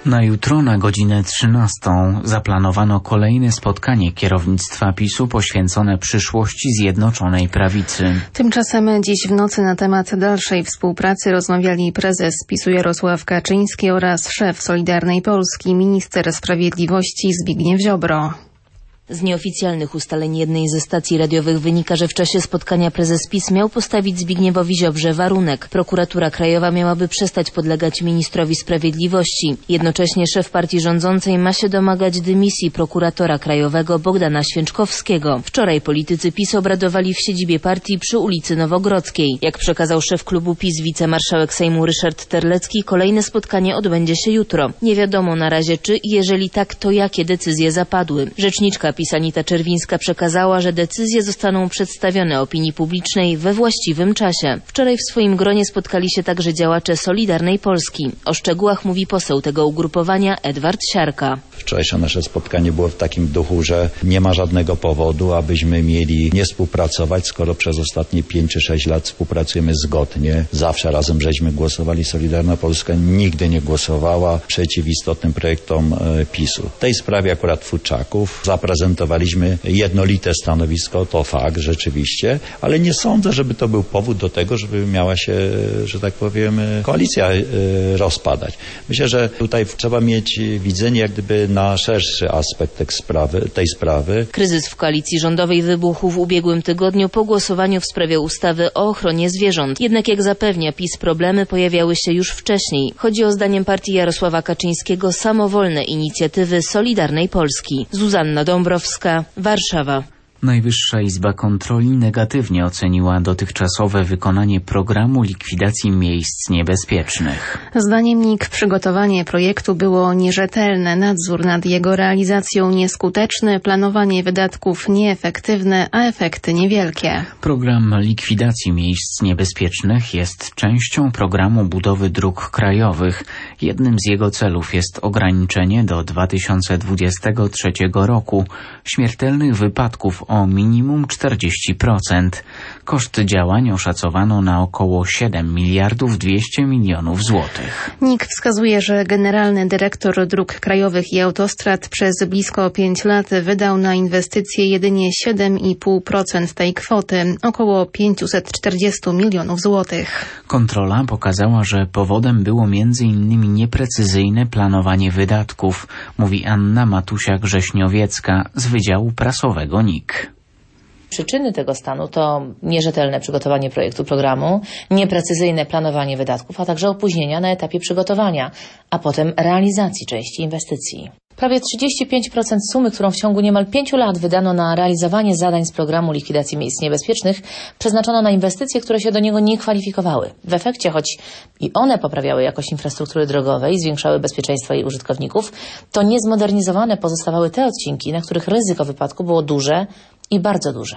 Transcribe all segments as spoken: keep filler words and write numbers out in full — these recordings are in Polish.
Na jutro na godzinę trzynastą zaplanowano kolejne spotkanie kierownictwa PiSu poświęcone przyszłości Zjednoczonej Prawicy. Tymczasem dziś w nocy na temat dalszej współpracy rozmawiali prezes PiSu Jarosław Kaczyński oraz szef Solidarnej Polski, minister sprawiedliwości Zbigniew Ziobro. Z nieoficjalnych ustaleń jednej ze stacji radiowych wynika, że w czasie spotkania prezes PiS miał postawić Zbigniewowi Ziobrze warunek. Prokuratura Krajowa miałaby przestać podlegać ministrowi sprawiedliwości. Jednocześnie szef partii rządzącej ma się domagać dymisji prokuratora krajowego Bogdana Święczkowskiego. Wczoraj politycy PiS obradowali w siedzibie partii przy ulicy Nowogrodzkiej. Jak przekazał szef klubu PiS wicemarszałek Sejmu Ryszard Terlecki, kolejne spotkanie odbędzie się jutro. Nie wiadomo na razie czy, jeżeli tak, to jakie decyzje zapadły. Rzeczniczka PiS Anita Czerwińska przekazała, że decyzje zostaną przedstawione opinii publicznej we właściwym czasie. Wczoraj w swoim gronie spotkali się także działacze Solidarnej Polski. O szczegółach mówi poseł tego ugrupowania Edward Siarka. Wczorajsze nasze spotkanie było w takim duchu, że nie ma żadnego powodu, abyśmy mieli nie współpracować, skoro przez ostatnie pięć czy sześć lat współpracujemy zgodnie. Zawsze razem żeśmy głosowali. Solidarna Polska nigdy nie głosowała przeciw istotnym projektom PiSu. W tej sprawie akurat futrzaków zaprezentowaliśmy jednolite stanowisko, to fakt rzeczywiście, ale nie sądzę, żeby to był powód do tego, żeby miała się, że tak powiem, koalicja rozpadać. Myślę, że tutaj trzeba mieć widzenie jak gdyby na szerszy aspekt tej sprawy, tej sprawy. Kryzys w koalicji rządowej wybuchł w ubiegłym tygodniu po głosowaniu w sprawie ustawy o ochronie zwierząt. Jednak jak zapewnia PiS, problemy pojawiały się już wcześniej. Chodzi o zdaniem partii Jarosława Kaczyńskiego samowolne inicjatywy Solidarnej Polski. Zuzanna Dąbrowska, Warszawa. Najwyższa Izba Kontroli negatywnie oceniła dotychczasowe wykonanie programu likwidacji miejsc niebezpiecznych. Zdaniem N I K przygotowanie projektu było nierzetelne, nadzór nad jego realizacją nieskuteczny, planowanie wydatków nieefektywne, a efekty niewielkie. Program likwidacji miejsc niebezpiecznych jest częścią programu budowy dróg krajowych. Jednym z jego celów jest ograniczenie do dwa tysiące dwudziestego trzeciego roku śmiertelnych wypadków o minimum czterdzieści procent. Koszt działań oszacowano na około siedem miliardów dwieście milionów złotych. N I K wskazuje, że generalny dyrektor dróg krajowych i autostrad przez blisko pięć lat wydał na inwestycje jedynie siedem i pół procent tej kwoty, około pięćset czterdzieści milionów złotych. Kontrola pokazała, że powodem było między innymi nieprecyzyjne planowanie wydatków, mówi Anna Matusia-Grześniowiecka z Wydziału Prasowego N I K. Przyczyny tego stanu to nierzetelne przygotowanie projektu programu, nieprecyzyjne planowanie wydatków, a także opóźnienia na etapie przygotowania, a potem realizacji części inwestycji. Prawie trzydzieści pięć procent sumy, którą w ciągu niemal pięciu lat wydano na realizowanie zadań z programu likwidacji miejsc niebezpiecznych, przeznaczono na inwestycje, które się do niego nie kwalifikowały. W efekcie, choć i one poprawiały jakość infrastruktury drogowej, zwiększały bezpieczeństwo jej użytkowników, to niezmodernizowane pozostawały te odcinki, na których ryzyko wypadku było duże i bardzo duże.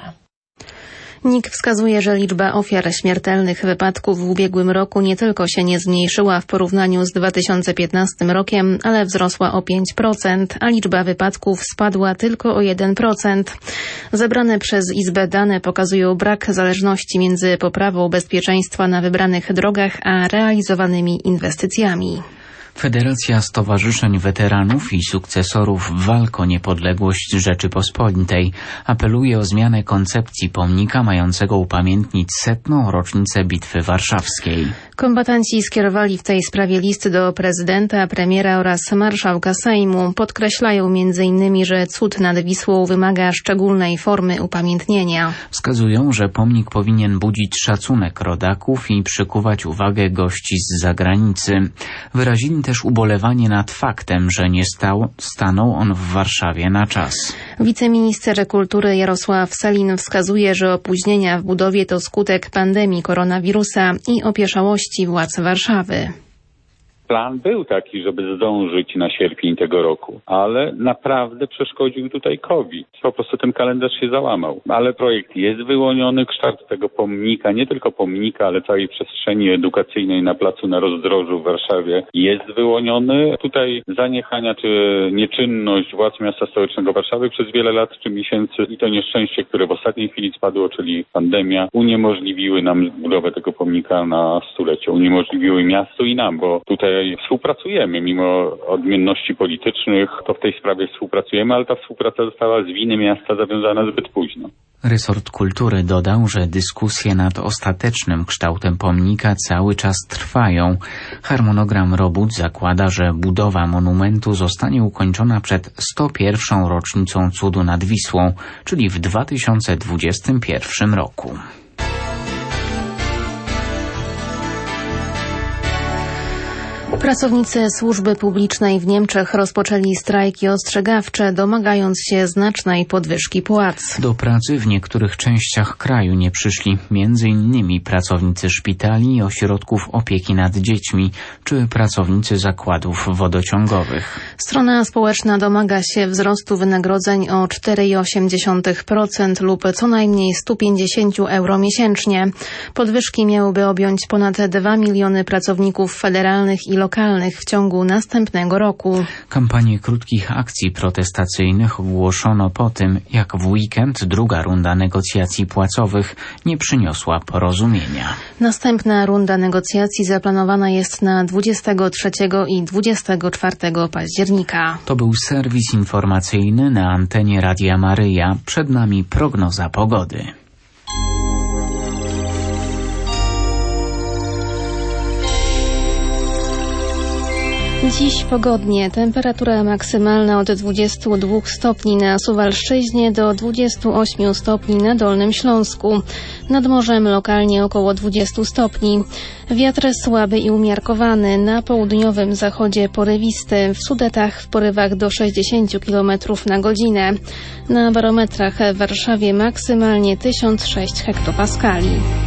N I K wskazuje, że liczba ofiar śmiertelnych wypadków w ubiegłym roku nie tylko się nie zmniejszyła w porównaniu z dwa tysiące piętnastym rokiem, ale wzrosła o pięć procent, a liczba wypadków spadła tylko o jeden procent. Zebrane przez Izbę dane pokazują brak zależności między poprawą bezpieczeństwa na wybranych drogach a realizowanymi inwestycjami. Federacja Stowarzyszeń Weteranów i Sukcesorów Walk o Niepodległość Rzeczypospolitej apeluje o zmianę koncepcji pomnika mającego upamiętnić setną rocznicę Bitwy Warszawskiej. Kombatanci skierowali w tej sprawie list do prezydenta, premiera oraz marszałka Sejmu. Podkreślają między innymi, że cud nad Wisłą wymaga szczególnej formy upamiętnienia. Wskazują, że pomnik powinien budzić szacunek rodaków i przykuwać uwagę gości z zagranicy. Wyrazili też ubolewanie nad faktem, że nie stał, stanął on w Warszawie na czas. Wiceminister kultury Jarosław Sellin wskazuje, że opóźnienia w budowie to skutek pandemii koronawirusa i opieszałości władz Warszawy. Plan był taki, żeby zdążyć na sierpień tego roku, ale naprawdę przeszkodził tutaj COVID. Po prostu ten kalendarz się załamał. Ale projekt jest wyłoniony, kształt tego pomnika, nie tylko pomnika, ale całej przestrzeni edukacyjnej na placu na Rozdrożu w Warszawie jest wyłoniony. Tutaj zaniechania czy nieczynność władz miasta stołecznego Warszawy przez wiele lat czy miesięcy i to nieszczęście, które w ostatniej chwili spadło, czyli pandemia, uniemożliwiły nam budowę tego pomnika na stulecie. Uniemożliwiły miastu i nam, bo tutaj tutaj współpracujemy. Mimo odmienności politycznych, to w tej sprawie współpracujemy, ale ta współpraca została z winy miasta zawiązana zbyt późno. Resort Kultury dodał, że dyskusje nad ostatecznym kształtem pomnika cały czas trwają. Harmonogram robót zakłada, że budowa monumentu zostanie ukończona przed sto pierwszą rocznicą cudu nad Wisłą, czyli w dwa tysiące dwudziestym pierwszym roku. Pracownicy służby publicznej w Niemczech rozpoczęli strajki ostrzegawcze, domagając się znacznej podwyżki płac. Do pracy w niektórych częściach kraju nie przyszli między innymi pracownicy szpitali i ośrodków opieki nad dziećmi, czy pracownicy zakładów wodociągowych. Strona społeczna domaga się wzrostu wynagrodzeń o cztery przecinek osiem procent lub co najmniej sto pięćdziesiąt euro miesięcznie. Podwyżki miałyby objąć ponad dwa miliony pracowników federalnych i lokalnych w ciągu następnego roku. Kampanię krótkich akcji protestacyjnych ogłoszono po tym, jak w weekend druga runda negocjacji płacowych nie przyniosła porozumienia. Następna runda negocjacji zaplanowana jest na dwudziestego trzeciego i dwudziestego czwartego października. To był serwis informacyjny na antenie Radia Maryja. Przed nami prognoza pogody. Dziś pogodnie. Temperatura maksymalna od dwudziestu dwóch stopni na Suwalszczyźnie do dwudziestu ośmiu stopni na Dolnym Śląsku. Nad morzem lokalnie około dwudziestu stopni. Wiatr słaby i umiarkowany. Na południowym zachodzie porywisty. W Sudetach w porywach do sześćdziesięciu kilometrów na godzinę. Na barometrach w Warszawie maksymalnie tysiąc sześć hektopaskali.